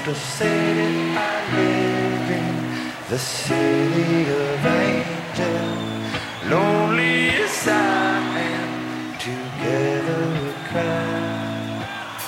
the city I live in, the city of angels. Lonely as I am, together we cry.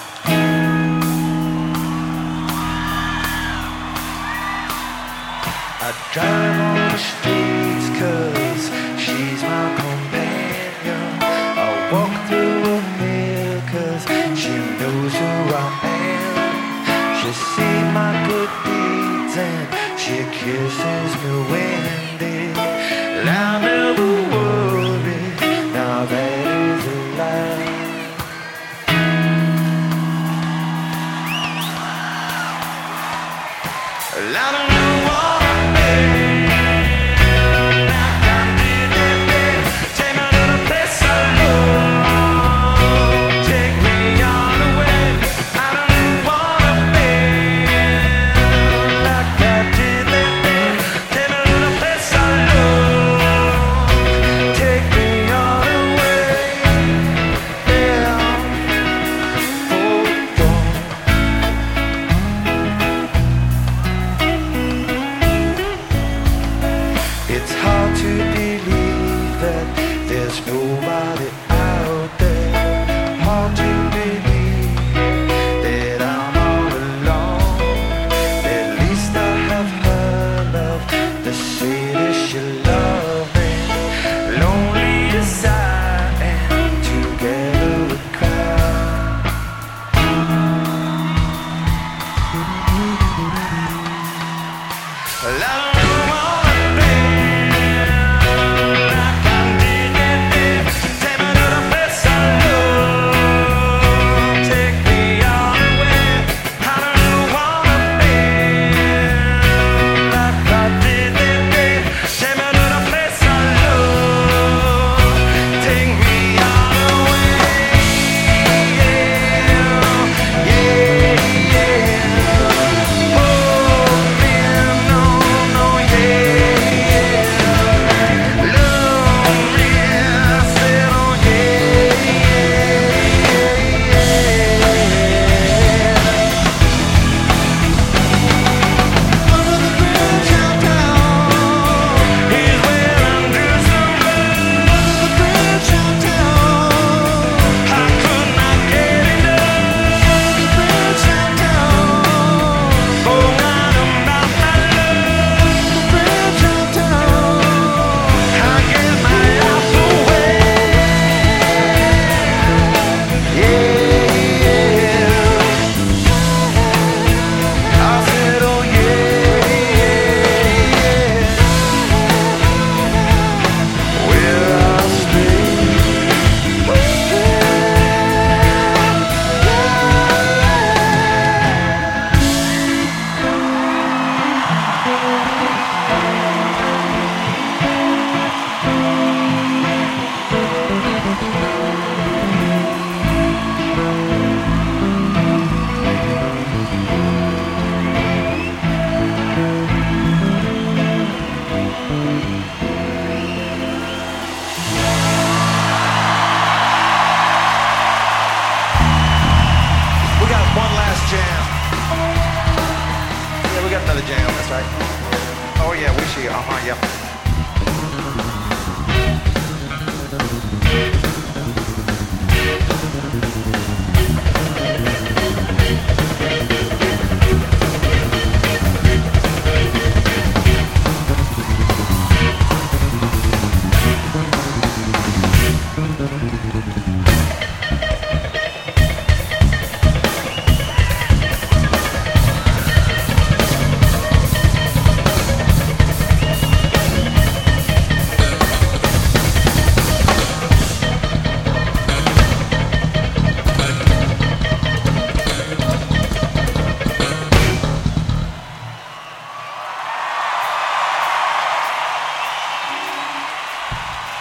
I drive on the streets 'cause she's my companion. I walk through a hill 'cause she knows who I am. She sees my good deeds and she kisses me when it. I never worry, now that is a lie. I don't know what I made. Take me to the place I love. Take me all the way. I don't want to be like I did that day. Take me to the place I love. Take me all the way. Yeah. Oh, oh. It's hard to believe that there's nobody out there. Hard to believe that I'm all alone. At least I have her love, the sweetest she love me. Lonely as I am, together we cry. I don't know what I think. Like I did that day. Take me to the place I love. Take me all the way. I don't wanna be like I did that day. Take me to the place I love. Take me all the way. Yeah, yeah, yeah. Oh, man, no, no, yeah. Love me, I said, oh, yeah, yeah, yeah. Under the bridge downtown is where I'm drifting blue. Under the bridge downtown, I could not get enough. Under the bridge downtown, oh, I'm about my love. Under the bridge downtown, I give my life away. Yeah, I said, oh yeah, where I'll stay. We got one last jam. Yeah, we got another jam, that's right. Oh yeah, we see. Yeah.